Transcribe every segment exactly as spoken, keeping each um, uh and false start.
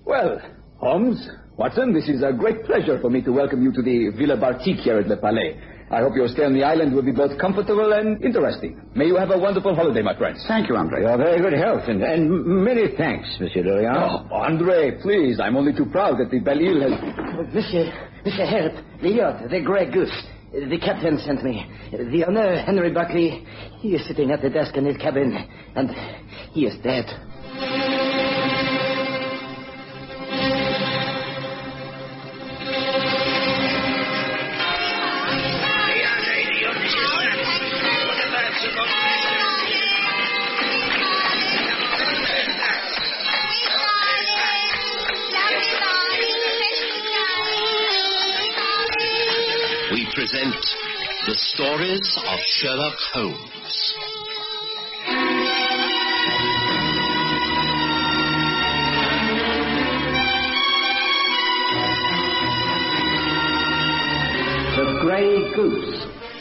Well, Holmes, Watson, this is a great pleasure for me to welcome you to the Villa Bartique here at Le Palais. I hope your stay on the island will be both comfortable and interesting. May you have a wonderful holiday, my friends. Thank you, Andre. Your very good health, and, and many thanks, Monsieur Dorian. Oh, Andre, please, I'm only too proud that the Belle Ile has... Monsieur, Monsieur, help. The yacht, the Grey Goose. The captain sent me. The owner, Henry Buckley, he is sitting at the desk in his cabin, and he is dead. We present the stories of Sherlock Holmes. The Grey Goose.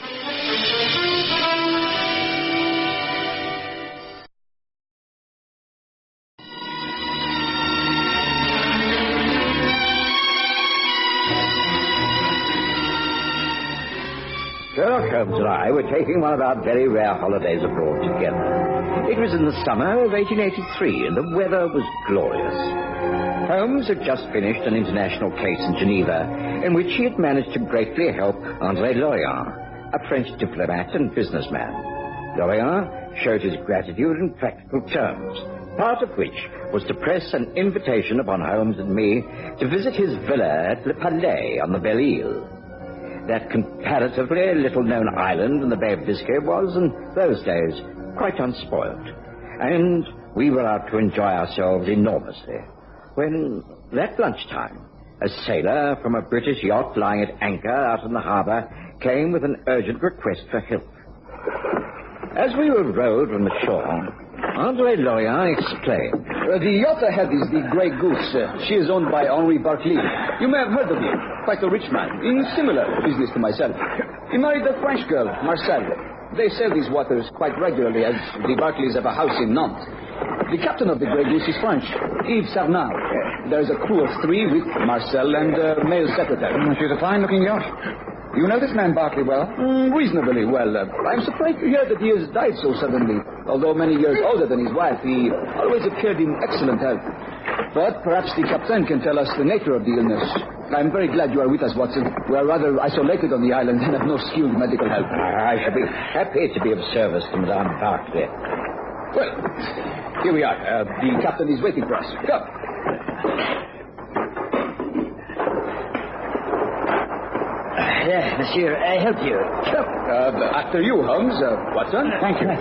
Sherlock Holmes and I were taking one of our very rare holidays abroad together. It was in the summer of eighteen eighty-three, and the weather was glorious. Holmes had just finished an international case in Geneva, in which he had managed to greatly help Andre Lorient, a French diplomat and businessman. Lorient showed his gratitude in practical terms, part of which was to press an invitation upon Holmes and me to visit his villa at Le Palais on the Belle Ile. That comparatively little-known island in the Bay of Biscay was, in those days, quite unspoiled. And we were out to enjoy ourselves enormously, when, that lunchtime, a sailor from a British yacht lying at anchor out in the harbour came with an urgent request for help. As we were rowed from the shore, Andre Lorient explained. Uh, the yacht ahead is the Grey Goose. Uh, she is owned by Henry Barclay. You may have heard of him. Quite a rich man, in similar business to myself. He married a French girl, Marcel. They sail these waters quite regularly, as the Barclays have a house in Nantes. The captain of the Grey Goose is French, Yves Sarnard. There is a crew of three with Marcel and a male secretary. Mm, she's a fine-looking yacht. You know this man Barclay well? Mm, reasonably well. Uh, I'm surprised to hear that he has died so suddenly. Although many years older than his wife, he always appeared in excellent health. But perhaps the captain can tell us the nature of the illness. I'm very glad you are with us, Watson. We are rather isolated on the island and have no skilled medical help. I shall be happy to be of service to Madame Barclay. Well, here we are. Uh, the captain is waiting for us. Come. Yeah, monsieur, I help you. Uh, after you, Holmes. Uh, Watson. Thank you.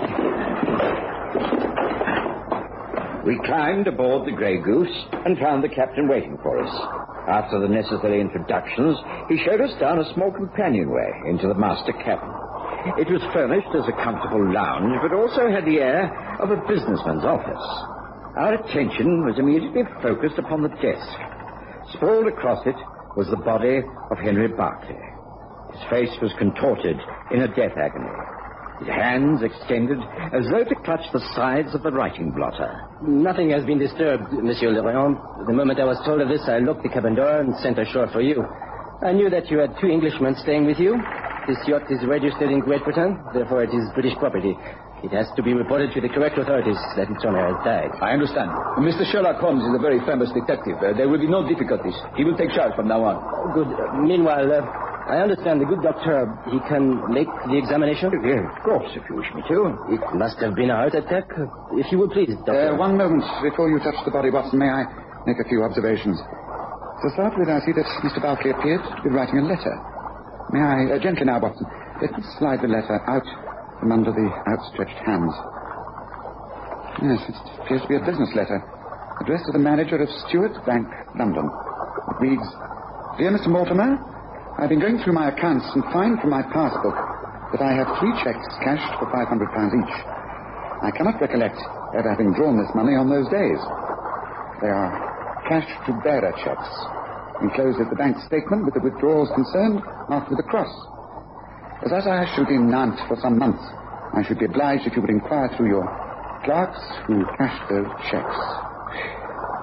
We climbed aboard the Grey Goose and found the captain waiting for us. After the necessary introductions, he showed us down a small companionway into the master cabin. It was furnished as a comfortable lounge, but also had the air of a businessman's office. Our attention was immediately focused upon the desk. Sprawled across it was the body of Henry Barclay. His face was contorted in a death agony. His hands extended as though to clutch the sides of the writing blotter. Nothing has been disturbed, Monsieur Lorient. The moment I was told of this, I locked the cabin door and sent ashore for you. I knew that you had two Englishmen staying with you. This yacht is registered in Great Britain, therefore it is British property. It has to be reported to the correct authorities that its owner has died. I understand. Mister Sherlock Holmes is a very famous detective. Uh, there will be no difficulties. He will take charge from now on. Oh, good. Uh, meanwhile, uh, I understand the good doctor, he can make the examination? Yes, of course, if you wish me to. It must have been a heart attack. If you will please, doctor. Uh, one moment before you touch the body, Watson, may I make a few observations? To start with, I see that Mister Barclay appeared to be writing a letter. May I, uh, gently now, Watson, let me slide the letter out from under the outstretched hands. Yes, it appears to be a business letter, addressed to the manager of Stewart Bank, London. It reads, Dear Mister Mortimer, I've been going through my accounts and find from my passbook that I have three cheques cashed for five hundred pounds each. I cannot recollect ever having drawn this money on those days. They are cash to bearer cheques. Enclosed is the bank statement with the withdrawals concerned, marked with a cross. But as I shall be in Nantes for some months, I should be obliged if you would inquire through your clerks who cashed those cheques.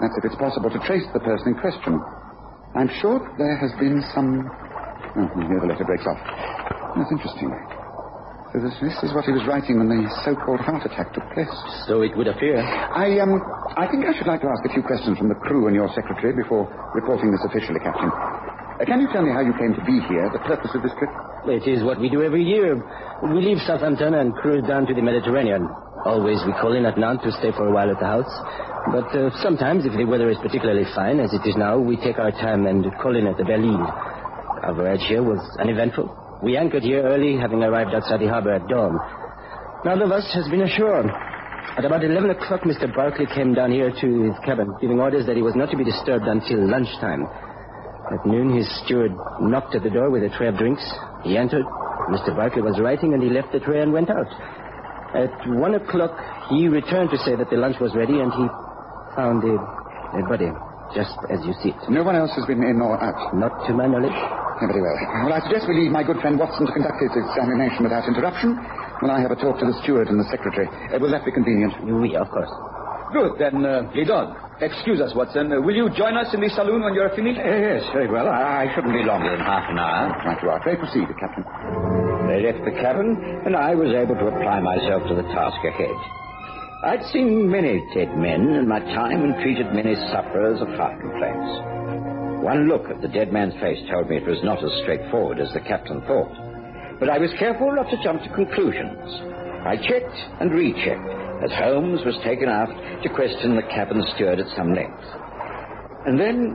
That's if it's possible to trace the person in question. I'm sure there has been some... Oh, here the letter breaks off. That's interesting. So this, this is what he was writing when the so-called heart attack took place. So it would appear. I, um, I think I should like to ask a few questions from the crew and your secretary before reporting this officially, Captain. Uh, can you tell me how you came to be here, the purpose of this trip? It is what we do every year. We leave Southampton and cruise down to the Mediterranean. Always we call in at Nantes to stay for a while at the house. But uh, sometimes, if the weather is particularly fine, as it is now, we take our time and call in at the Belle Ile. Our voyage here was uneventful. We anchored here early, having arrived outside the harbor at dawn. None of us has been ashore. At about eleven o'clock, Mister Barclay came down here to his cabin, giving orders that he was not to be disturbed until lunchtime. At noon, his steward knocked at the door with a tray of drinks. He entered. Mister Barclay was writing, and he left the tray and went out. At one o'clock, he returned to say that the lunch was ready, and he found a, a body, just as you see it. No one else has been in or out? Not to my knowledge. Yeah, very well. Well, I suggest we leave my good friend Watson to conduct his examination without interruption, while I have a talk to the steward and the secretary. Uh, will that be convenient? Oui, of course. Good, then, uh, lead on. Excuse us, Watson. Uh, will you join us in the saloon when you're finished? Uh, yes, very well. I, I shouldn't be longer than half an hour. Right you are. Pray proceed, Captain. They left the cabin, and I was able to apply myself to the task ahead. I'd seen many dead men in my time and treated many sufferers of heart complaints. One look at the dead man's face told me it was not as straightforward as the captain thought. But I was careful not to jump to conclusions. I checked and rechecked as Holmes was taken aft to question the cabin steward at some length. And then...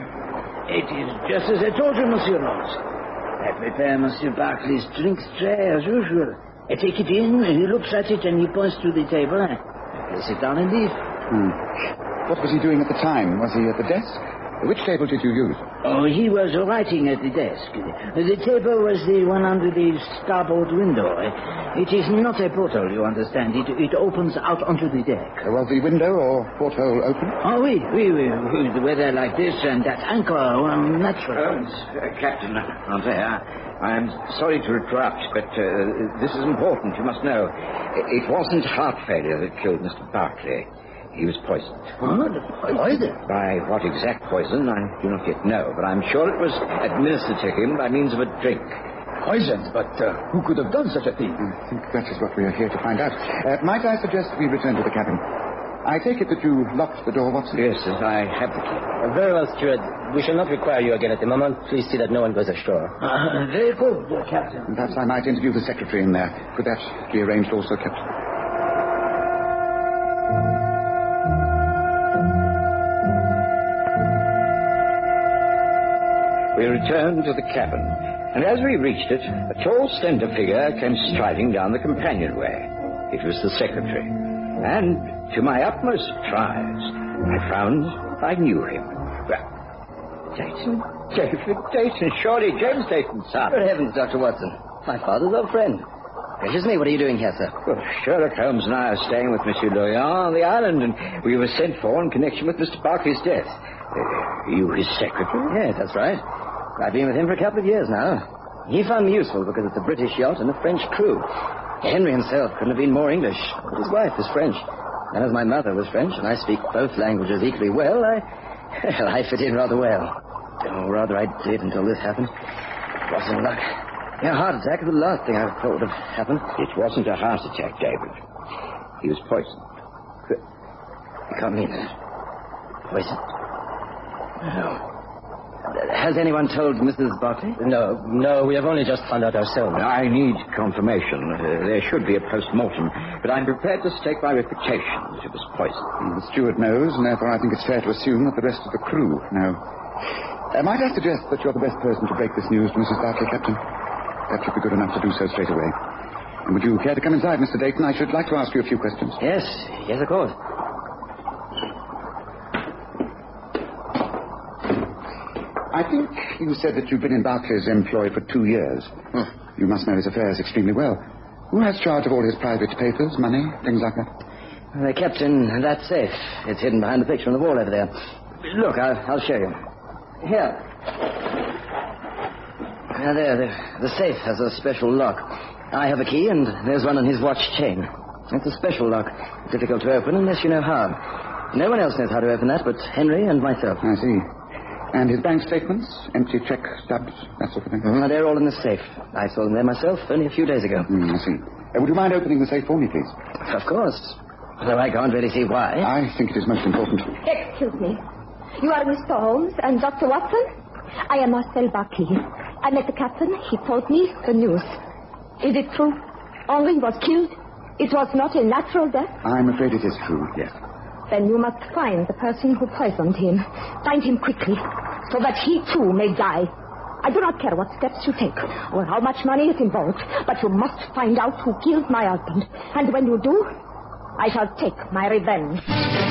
It is just as I told you, Monsieur Holmes. I prepare Monsieur Barclay's drinks tray as usual. I take it in, and he looks at it, and he points to the table. I place it down and leave. Hmm. What was he doing at the time? Was he at the desk? Which table did you use? Oh, he was writing at the desk. The table was the one under the starboard window. It is not a porthole, you understand. It, it opens out onto the deck. Uh, was the window or porthole open? Oh, oui, oui, oui. With the weather like this and that anchor, well, natural. Holmes, uh, Captain, Andre, I, I'm sorry to interrupt, but uh, this is important. You must know. It wasn't heart failure that killed Mister Barclay. He was poisoned. What? Poison? By what exact poison, I do not yet know, but I'm sure it was administered to him by means of a drink. Poisoned? But uh, who could have done such a thing? I think that is what we are here to find out. Uh, might I suggest we return to the cabin? I take it that you locked the door, Watson? Yes, as I have the key. Uh, very well, steward. We shall not require you again at the moment. Please see that no one goes ashore. Uh, very good, Captain. Perhaps I might interview the secretary in there. Could that be arranged also, Captain? We returned to the cabin, and as we reached it, a tall, slender figure came striding down the companionway. It was the secretary, and to my utmost surprise, I found I knew him. Well, Dayton? David Dayton, surely James Dayton's son. Good heavens, Doctor Watson. My father's old friend. Gracious me, what are you doing here, sir? Well, Sherlock Holmes and I are staying with Monsieur Lorient on the island, and we were sent for in connection with Mister Barclay's death. Uh, you his secretary? Yes, that's right. I've been with him for a couple of years now. He found me useful because it's a British yacht and a French crew. Henry himself couldn't have been more English, but his wife is French. And as my mother was French, and I speak both languages equally well, I, well, I fit in rather well. Or rather, I did until this happened. It wasn't luck. Yeah, a heart attack is the last thing I thought would have happened. It wasn't a heart attack, David. He was poisoned. You can't mean that. Poisoned? No. Has anyone told Missus Barclay? No, no, we have only just found out ourselves. I need confirmation. Uh, there should be a post-mortem, but I'm prepared to stake my reputation that it was poison. The steward knows, and therefore I think it's fair to assume that the rest of the crew know. Uh, might I suggest that you're the best person to break this news to Missus Barclay, Captain? That should be good enough to do so straight away. And would you care to come inside, Mister Dayton? I should like to ask you a few questions. Yes, yes, of course. I think you said that you've been in Barclay's employ for two years. Hmm. You must know his affairs extremely well. Who has charge of all his private papers, money, things like that? They're kept in that safe. It's hidden behind the picture on the wall over there. Look, I'll, I'll show you. Here. Now, there, the, the safe has a special lock. I have a key, and there's one on his watch chain. It's a special lock. Difficult to open unless you know how. No one else knows how to open that but Henry and myself. I see. And his bank statements, empty check stubs, that sort of thing? Mm, they're all in the safe. I saw them there myself only a few days ago. Mm, I see. Uh, would you mind opening the safe for me, please? Of course. Though I can't really see why. I think it is most important. Excuse me. You are Mister Holmes and Doctor Watson? I am Marcel Barclay. I met the captain. He told me the news. Is it true? Henri was killed? It was not a natural death? I'm afraid it is true, yes. Then you must find the person who poisoned him. Find him quickly, so that he too may die. I do not care what steps you take, or how much money is involved, but you must find out who killed my husband. And when you do, I shall take my revenge.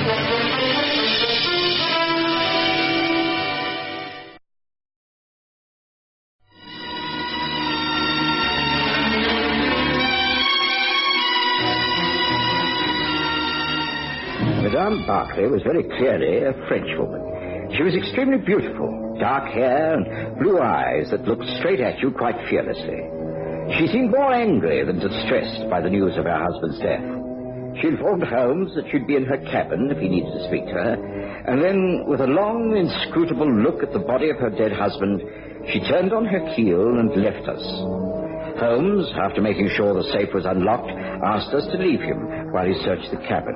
Madame Barclay was very clearly a Frenchwoman. She was extremely beautiful, dark hair and blue eyes that looked straight at you quite fearlessly. She seemed more angry than distressed by the news of her husband's death. She informed Holmes that she'd be in her cabin if he needed to speak to her, and then, with a long, inscrutable look at the body of her dead husband, she turned on her heel and left us. Holmes, after making sure the safe was unlocked, asked us to leave him while he searched the cabin.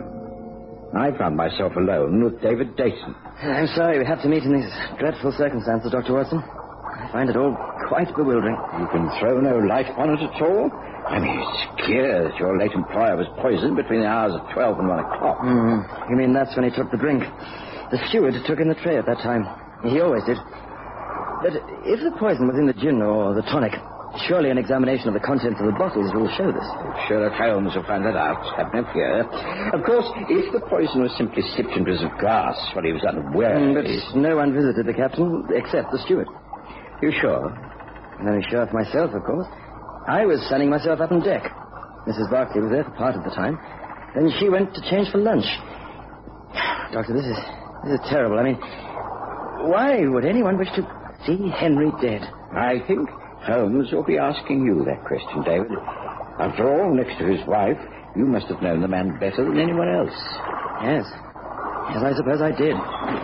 I found myself alone with David Dayton. I'm sorry we have to meet in these dreadful circumstances, Doctor Watson. I find it all quite bewildering. You can throw no light on it at all? I mean, it's clear that your late employer was poisoned between the hours of twelve and one o'clock. Mm, you mean that's when he took the drink? The steward took in the tray at that time. He always did. But if the poison was in the gin or the tonic, surely an examination of the contents of the bottles will show this. Sherlock Holmes will find that out. Have no fear. Of course, if the poison was simply sipped into a glass while he was unaware... Mm, but no one visited the captain except the steward. You sure? I'm only sure of myself, of course. I was sunning myself up on deck. Missus Barclay was there for part of the time. Then she went to change for lunch. Doctor, this is this is terrible. I mean, why would anyone wish to see Henry dead? I think Holmes will be asking you that question, David. After all, next to his wife, you must have known the man better than anyone else. Yes. Yes, I suppose I did.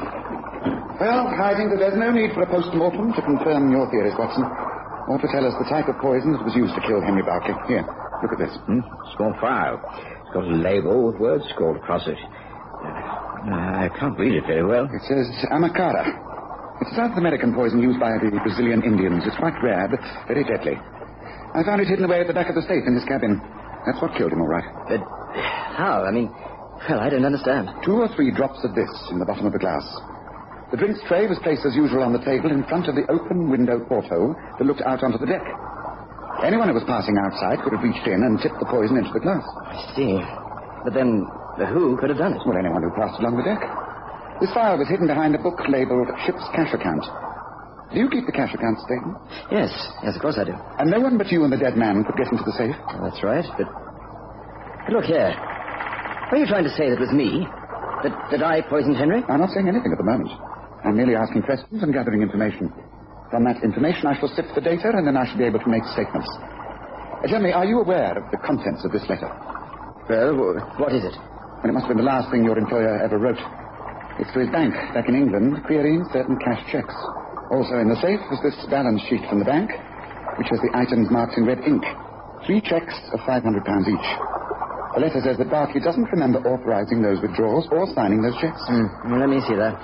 Well, I think that there's no need for a post-mortem to confirm your theories, Watson, or to tell us the type of poison that was used to kill Henry Barclay. Here, look at this. Hmm? Small file. It's got a label with words scrawled across it. Uh, I can't read it very well. It says Amacara. It's a South American poison used by the Brazilian Indians. It's quite rare, but very deadly. I found it hidden away at the back of the safe in his cabin. That's what killed him, all right. But how? I mean, well, I don't understand. Two or three drops of this in the bottom of the glass. The drinks tray was placed as usual on the table in front of the open window porthole that looked out onto the deck. Anyone who was passing outside could have reached in and tipped the poison into the glass. I see. But then, who could have done it? Well, anyone who passed along the deck. This file was hidden behind a book labelled Ship's Cash Account. Do you keep the cash account statement? Yes, yes, of course I do. And no one but you and the dead man could get into the safe? Well, that's right, but... but look here. Are you trying to say that it was me? That, that I poisoned Henry? I'm not saying anything at the moment. I'm merely asking questions and gathering information. From that information, I shall sift the data, and then I shall be able to make statements. Uh, tell me, are you aware of the contents of this letter? Well, what is it? Well, it must have been the last thing your employer ever wrote. It's to his bank back in England, querying certain cash checks. Also in the safe was this balance sheet from the bank, which has the items marked in red ink. Three checks of five hundred pounds each. The letter says that Barclay doesn't remember authorizing those withdrawals or signing those checks. Mm, let me see that.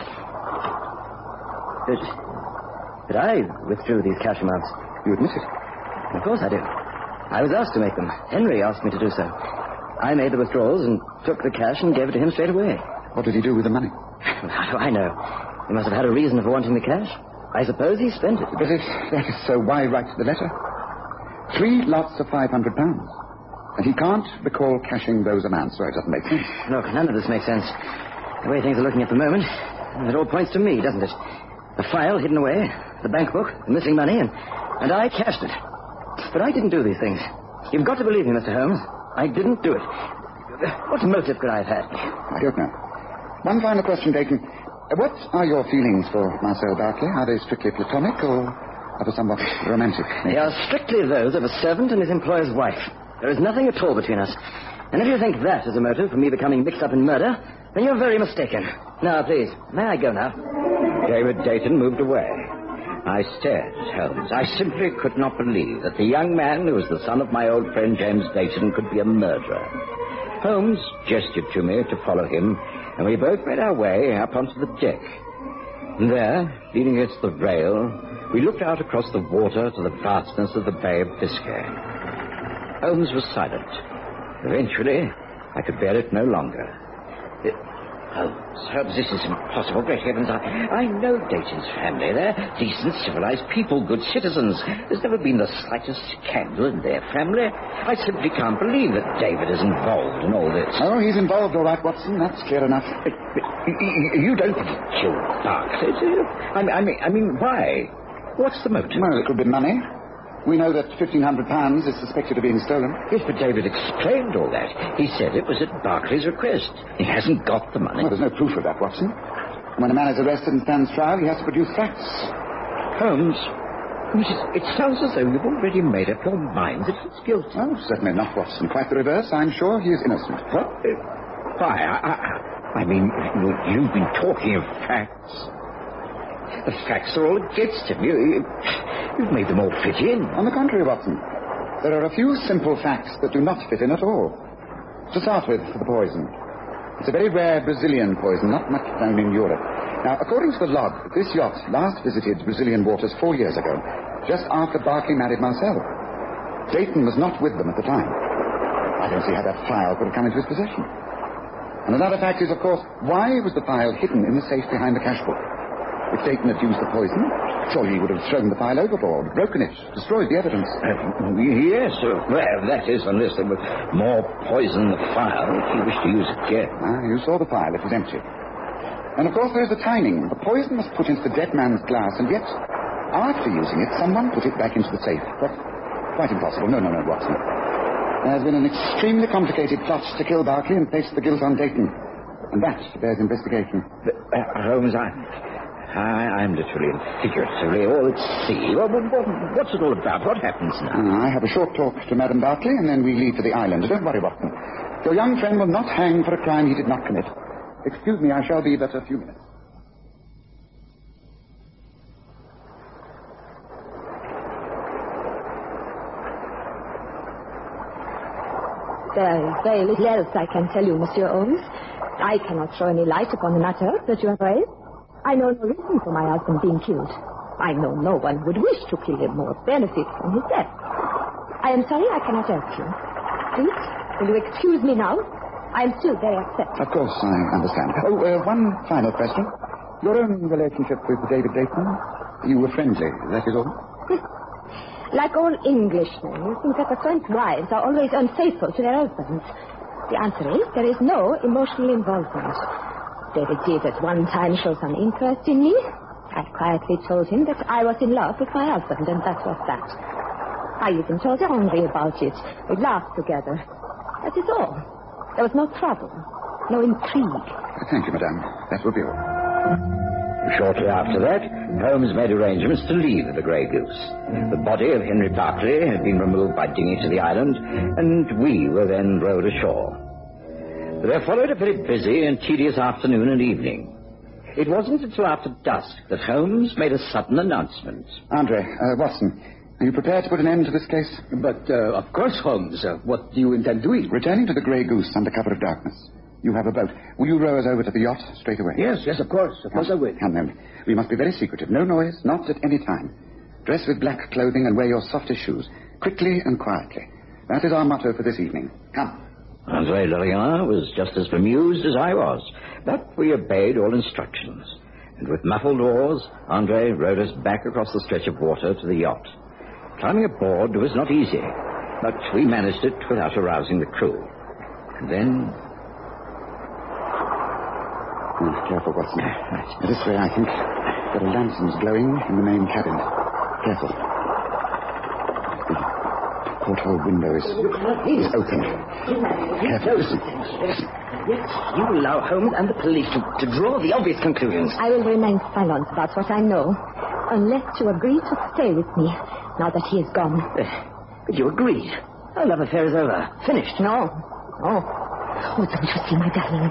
But, but I withdrew these cash amounts. You admit it? Of course I do. I was asked to make them. Henry asked me to do so. I made the withdrawals and took the cash and gave it to him straight away. What did he do with the money? How do I know? He must have had a reason for wanting the cash. I suppose he spent it. But if that is so, why write the letter? Three lots of five hundred pounds. And he can't recall cashing those amounts, so it doesn't make sense. Look, none of this makes sense. The way things are looking at the moment, it all points to me, doesn't it? The file hidden away, the bank book, the missing money, and, and I cashed it. But I didn't do these things. You've got to believe me, Mister Holmes. I didn't do it. What motive could I have had? I don't know. One final question, Dayton. What are your feelings for Marcel Barclay? Are they strictly platonic or of a somewhat romantic nature? They are strictly those of a servant and his employer's wife. There is nothing at all between us. And if you think that is a motive for me becoming mixed up in murder, You're very mistaken. Now, please, may I go now? David Dayton moved away. I stared at Holmes. I simply could not believe that the young man who was the son of my old friend James Dayton could be a murderer. Holmes gestured to me to follow him, and we both made our way up onto the deck. And there, leaning against the rail, we looked out across the water to the vastness of the Bay of Biscay. Holmes was silent. Eventually, I could bear it no longer. It, Holmes, Holmes, this is impossible. Great heavens, I, I know Dayton's family. They're decent, civilized people, good citizens. There's never been the slightest scandal in their family. I simply can't believe that David is involved in all this. Oh, he's involved, all right, Watson. That's clear enough. But, but you don't think he killed Barclay, do you? I mean, I mean, I mean, why? What's the motive? Well, it could be money. We know that fifteen hundred pounds is suspected of being stolen. Yes, but David explained all that. He said it was at Barclay's request. He hasn't got the money. Well, there's no proof of that, Watson. When a man is arrested and stands trial, he has to produce facts. Holmes, it sounds as though you've already made up your mind that he's guilty. Oh, certainly not, Watson. Quite the reverse. I'm sure he is innocent. What? Why, I, I, I mean, you've been talking of facts. The facts are all against him. You, you've made them all fit in. On the contrary, Watson, there are a few simple facts that do not fit in at all. To start with, the poison. It's a very rare Brazilian poison, not much known in Europe. Now, according to the log, this yacht last visited Brazilian waters four years ago, just after Barclay married Marcel. Dayton was not with them at the time. I don't see how that file could have come into his possession. And another fact is, of course, why was the file hidden in the safe behind the cash book? If Dayton had used the poison, surely he would have thrown the file overboard, broken it, destroyed the evidence. Uh, yes, uh, well, that is, unless there was more poison in the file, if he wished to use it again. Ah, you saw the file, it was empty. And of course there is the timing. The poison was put into the dead man's glass, and yet, after using it, someone put it back into the safe. But quite impossible. No, no, no, Watson. There's been an extremely complicated plot to kill Barclay and place the guilt on Dayton. And that bears investigation. But, uh, Holmes, I... I, I'm literally and figuratively all at sea. What, what, what's it all about? What happens now? Uh, I have a short talk to Madame Barclay, and then we leave for the island. Don't worry, Watson. Your young friend will not hang for a crime he did not commit. Excuse me, I shall be but a few minutes. There is very little else I can tell you, Monsieur Holmes. I cannot throw any light upon the matter that you have raised. I know no reason for my husband being killed. I know no one would wish to kill him or benefit from his death. I am sorry I cannot help you. Please, will you excuse me now? I am still very upset. Of course, I understand. Oh, uh, one final question. Your own relationship with David Dayton, you were friendly, that is all? Like all Englishmen, you think that the French wives are always unfaithful to their husbands. The answer is there is no emotional involvement. David did at one time show some interest in me. I quietly told him that I was in love with my husband, and that was that. I even told Henri about it. We laughed together. That is all. There was no trouble, no intrigue. Thank you, madame. That will be all. Shortly after that, Holmes made arrangements to leave the Grey Goose. The body of Henry Barclay had been removed by dinghy to the island, and we were then rowed ashore. There followed a very busy and tedious afternoon and evening. It wasn't until after dusk that Holmes made a sudden announcement. Andre, uh, Watson, are you prepared to put an end to this case? But, uh, of course, Holmes. Uh, what do you intend doing? Returning to the Grey Goose under cover of darkness. You have a boat. Will you row us over to the yacht straight away? Yes, yes, of course. Of course I will. Come then. We must be very secretive. No noise, not at any time. Dress with black clothing and wear your softest shoes. Quickly and quietly. That is our motto for this evening. Come. Andre Lorient was just as bemused as I was, but we obeyed all instructions. And with muffled oars, Andre rowed us back across the stretch of water to the yacht. Climbing aboard was not easy, but we managed it without arousing the crew. And then... Oh, careful, Watson. Right. This way, I think. There are lanterns glowing in the main cabin. Careful. The porthole window is, is open. Careful, listen. Listen. Yes, you allow Holmes and the police to, to draw the obvious conclusions. I will remain silent about what I know, unless you agree to stay with me, now that he is gone. Uh, but you agreed. Our love affair is over. Finished. No. No. Oh, don't you see, my darling?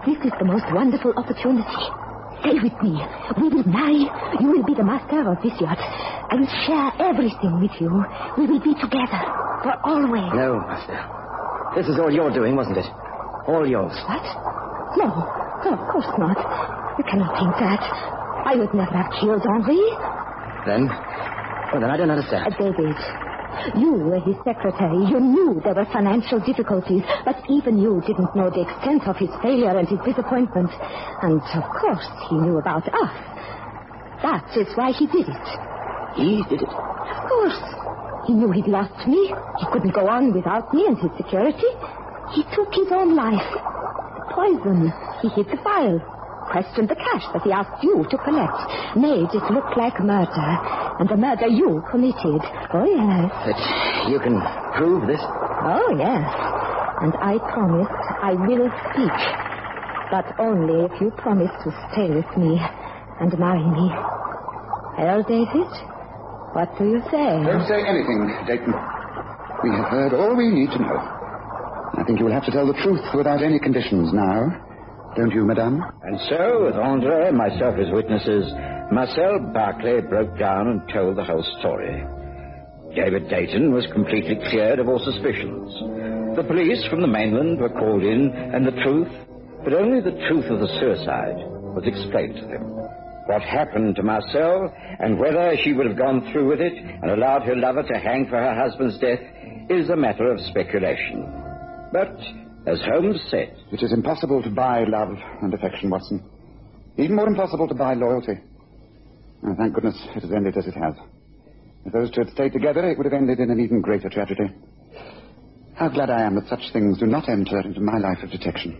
This is the most wonderful opportunity. Stay with me. We will marry. You will be the master of this yacht. I will share everything with you. We will be together for always. No, master. This is all your doing, wasn't it? All yours. What? No. No, of course not. You cannot think that. I would never have killed Henri. Then? Well, then I don't understand. Uh, David, you were his secretary. You knew there were financial difficulties, but even you didn't know the extent of his failure and his disappointment. And, of course, he knew about us. That is why he did it. He did it? Of course. He knew he'd lost me. He couldn't go on without me and his security. He took his own life. Poison. He hid the file. Questioned the cash that he asked you to collect. Made it look like murder. And the murder you committed. Oh, yes. But you can prove this? Oh, yes. And I promise I will speak. But only if you promise to stay with me and marry me. Well, David, what do you say? Don't say anything, Dayton. We have heard all we need to know. I think you will have to tell the truth without any conditions now. Don't you, madame? And so, with Andre and myself as witnesses, Marcel Barclay broke down and told the whole story. David Dayton was completely cleared of all suspicions. The police from the mainland were called in, and the truth, but only the truth of the suicide, was explained to them. What happened to Marcel, and whether she would have gone through with it and allowed her lover to hang for her husband's death, is a matter of speculation. But, as Holmes said, it is impossible to buy love and affection, Watson. Even more impossible to buy loyalty. Oh, thank goodness it has ended as it has. If those two had stayed together, it would have ended in an even greater tragedy. How glad I am that such things do not enter into my life of detection.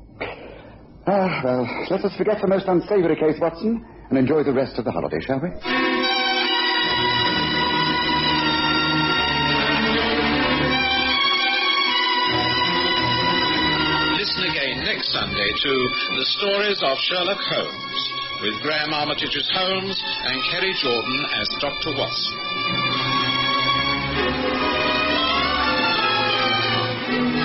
Ah, well, let us forget the most unsavory case, Watson, and enjoy the rest of the holiday, shall we? Listen again next Sunday to The Stories of Sherlock Holmes, with Graham Armitage as Holmes and Kerry Jordan as Doctor Watson.